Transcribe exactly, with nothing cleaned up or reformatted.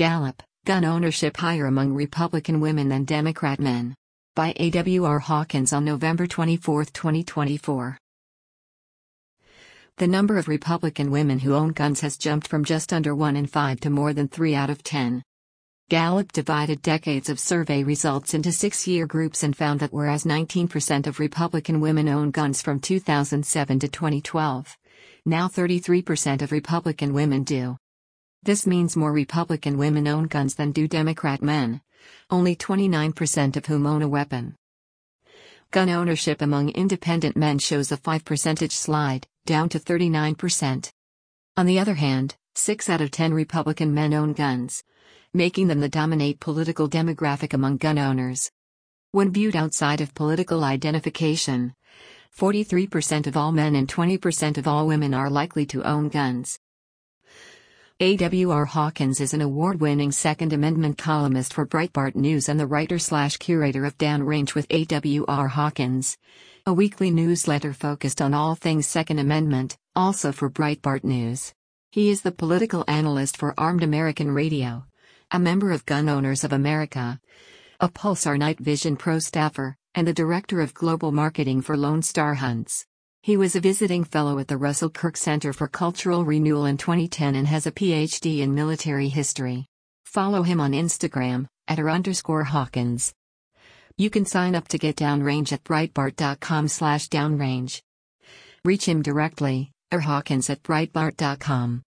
Gallup, Gun Ownership Higher Among Republican Women Than Democrat Men. By A W R Hawkins on November twenty-fourth, twenty twenty-four. The number of Republican women who own guns has jumped from just under one in five to more than three out of ten. Gallup divided decades of survey results into six-year groups and found that whereas nineteen percent of Republican women own guns from two thousand seven to twenty twelve, now thirty-three percent of Republican women do. This means more Republican women own guns than do Democrat men, only twenty-nine percent of whom own a weapon. Gun ownership among independent men shows a five percentage slide, down to thirty-nine percent. On the other hand, six out of ten Republican men own guns, making them the dominant political demographic among gun owners. When viewed outside of political identification, forty-three percent of all men and twenty percent of all women are likely to own guns. A W R Hawkins is an award-winning Second Amendment columnist for Breitbart News and the writer-slash-curator of Downrange with A W R Hawkins, a weekly newsletter focused on all things Second Amendment, also for Breitbart News. He is the political analyst for Armed American Radio, a member of Gun Owners of America, a Pulsar Night Vision Pro staffer, and the director of global marketing for Lone Star Hunts. He was a visiting fellow at the Russell Kirk Center for Cultural Renewal in twenty ten and has a P H D in military history. Follow him on Instagram, at r underscore Hawkins. You can sign up to get Downrange at breitbart dot com slash downrange. Reach him directly, or Hawkins at breitbart dot com.